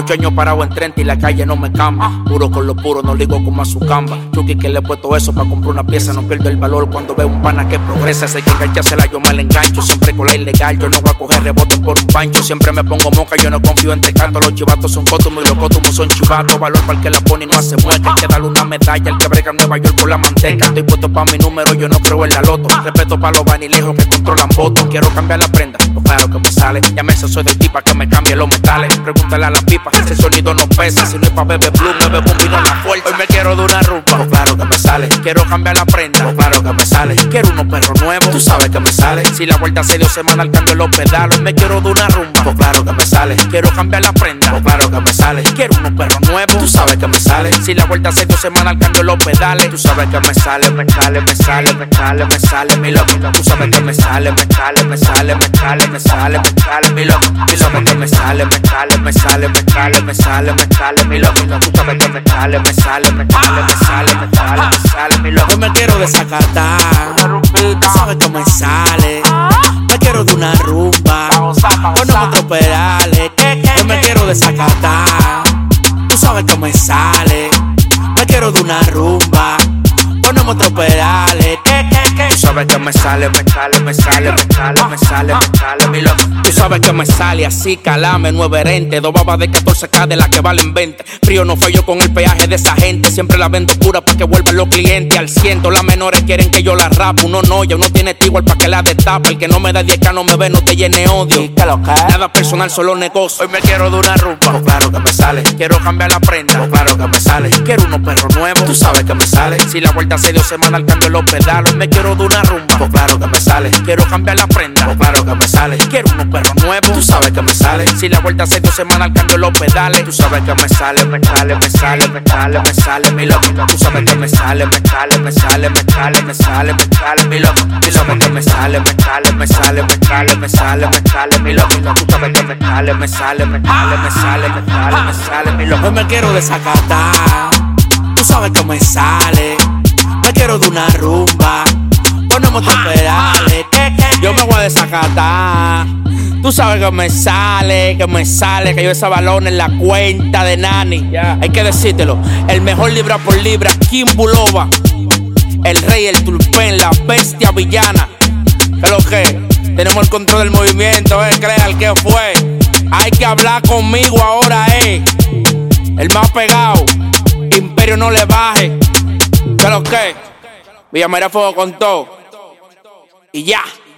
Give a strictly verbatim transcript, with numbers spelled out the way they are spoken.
Ocho años parado en treinta y la calle no me cambia. Puro con lo puro, no ligo como a su camba. Chucky que le he puesto eso pa' comprar una pieza. No pierdo el valor cuando veo un pana que progresa. Sé que enganchársela yo mal engancho. Siempre con la ilegal, yo no voy a coger rebote por un pancho. Siempre me pongo moca, yo no confío en tecanto. Los chivatos son cótumos y los cótumos son chivatos. Valor para el que la pone y no hace mueca. Hay que darle una medalla al que brega en Nueva York por la manteca. Estoy puesto pa' mi número, yo no creo en la loto. Respeto pa' los vanilejos que controlan votos. Quiero cambiar la prenda, pues claro que me sale. Ya me soy del tipa que me cambie los metales. Pregúntale a la pipa, ese sonido no pesa. Si no es pa' beber blue, me bebo un vino a la fuerza. Hoy me quiero de una rumba, pues claro que me sale. Quiero cambiar la prenda, pues claro que me sale. Quiero unos perros nuevos, tú sabes que me sale. Si la vuelta se dio semanal, cambio los pedales. Hoy me quiero de una rumba, pues claro que me sale. Quiero cambiar la prenda, pues claro que me sale. Quiero unos perros nuevos, tú sabes que me sale. Si la vuelta se dio semanal, cambio los pedales. Tú sabes que me sale, me sale, me sale, me sale, me sale, mi loco. Tú sabes que me sale, me sale, me sale, me sale, me sale, me sale, mi loco. Tú sabes que me sale, me sale, me sale, me sale, me sale, me sale, mi loco. Tú sabes que me sale, me sale, me sale, me sale, me sale, me sale, mi loco. Hoy me quiero desacatar, tú sabes que me sale. Me quiero de una rumba, ponemos otros pedales. Hoy me quiero desacatar, tú sabes que me sale. Me quiero de una rumba, ponemos otros pedales. Tú sabes que me sale, me sale, me sale, me sale, me sale, me sale, mi loco. Tú sabes que me sale así, calame, nueve herente. Dos babas de catorce K de las que valen veinte. Frío no fue yo con el peaje de esa gente. Siempre la vendo pura pa' que vuelvan los clientes al ciento. Las menores quieren que yo la rapo. Uno no, ya uno tiene igual pa' que la destapa. El que no me da diez K no me ve, no te llene odio. Nada personal, solo negocio. Hoy me quiero de una rumba, pues claro que me sale. Quiero cambiar la prenda, pues claro que me sale. Quiero unos perros nuevos, tú sabes que me sale. Si la vuelta se dio semanal, cambio los pedales. Hoy me quiero de una rumba, pues claro que me sale. Quiero cambiar la prenda, pues claro que me sale. Quiero unos perros nuevos, tú sabes que me sale. Si la vuelta se dio semanal, cambio los pedales. Tú sabes que me sale, me sale, me sale, me sale, me sale, mi loco. Tú sabes que me sale, me sale, me sale, me sale, me sale, me sale, mi loco. Tú sabes que me sale, me sale, me sale, me sale, me sale, me sale, mi loco. Tú sabes que me sale, me sale, me sale, me sale, me sale, me sale, mi loco. Hoy me quiero desacatar, tú sabes que me sale. Me quiero de una rumba, ponemos otros pedales. Yo me voy a desacatar. Tú sabes que me sale, que me sale, que yo esa balón en la cuenta de Nani. Yeah. Hay que decírtelo. El mejor libra por libra, Kim Bulova. El rey, el tulpen, la bestia villana. ¿Qué es lo que? Tenemos el control del movimiento, eh. Crean que fue. Hay que hablar conmigo ahora, eh. El más pegado. Imperio no le baje. ¿Qué es lo que? Villa María Fuego con todo. Y ya.